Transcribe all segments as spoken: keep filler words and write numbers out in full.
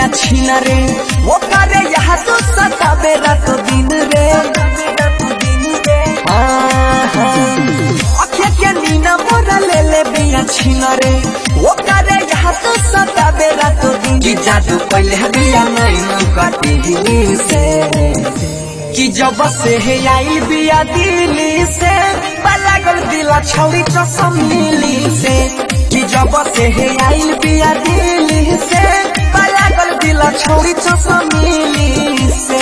बिया छीन रे वो करे यहाँ तो सतावे रात दिन रे अखे के नीना मोरा ले ले बिया छीन रे वो करे यहाँ तो सतावे रात दिन की जादू पहले बिया नहीं कटी से कि जब से है आई बिया दिल्ली से पागल दिला छौरी चसमिली से कि जब से है आई बिया दिल्ली से पागल दिला छौरी चसमिली से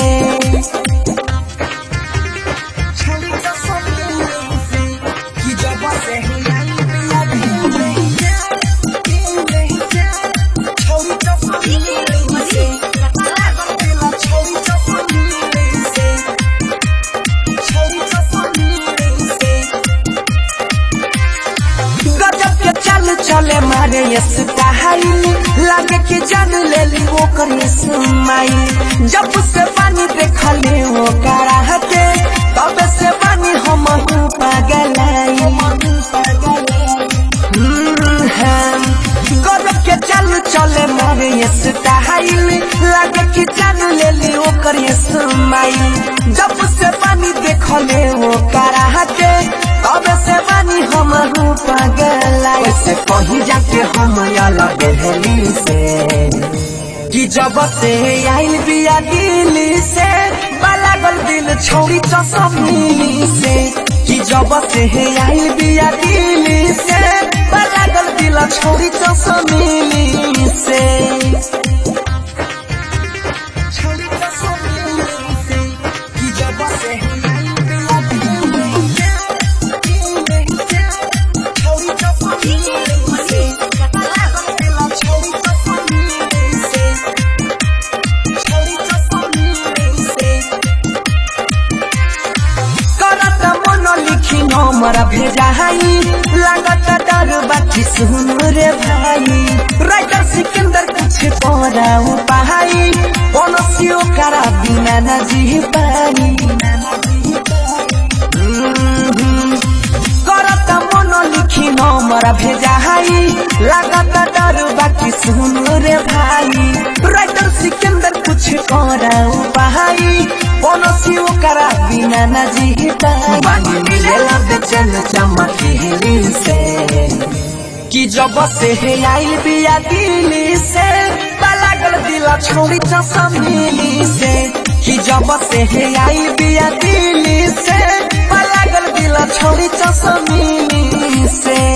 छौरी चसमिली से कि जब से है आई बिया दिल्ली से छौरी चसमिली से पागल दिला छौरी चसमिली से छौरी चसमिली से गजब के चल चले मारे ये स्टाइल लागे कि जान ले ली वो करे स्माइल जब से पानी देखले वो कराहते तब से पानी हम पागल आई गजब के चल चले मारे ये स्टाइल लागे कि जान ले ली वो करे स्माइल जब से पानी देखले वो कराहते तब से पानी हम पागल आई से कहीं जाके हम अलग दिल्ली से कि जब से आइल बिया दिल्ली से पागल दिल छौरी चसमिली से कि जब से आइल बिया दिल्ली से पागल दिल छौरी चसमिली से छौरी चसमिली से कि जब से आइल बिया दिल्ली से छौरी चसमिली से पागल दिल छौरी चसमिली से छौरी चसमिली से करत मन लिखी नंबर भेजा हाई लागत डर बाकी सुन रे भाई राइटर सिकंदर कुछ तोरा उपाई पनसियो करा बिना न जी पाई करत मन लिखी नंबर भेजा हाई लागत डर बाकी सुन रे भाई राइटर सिकंदर कुछ तोरा उपाई पनसियो करा बिना न जी पाई बानी मिले लब चल चमकी से कि जब से है आई बिया दिल्ली से पागल दिला छौरी चसमिली से कि जब से है आई बिया दिल्ली से पागल दिला छौरी चसमिली से।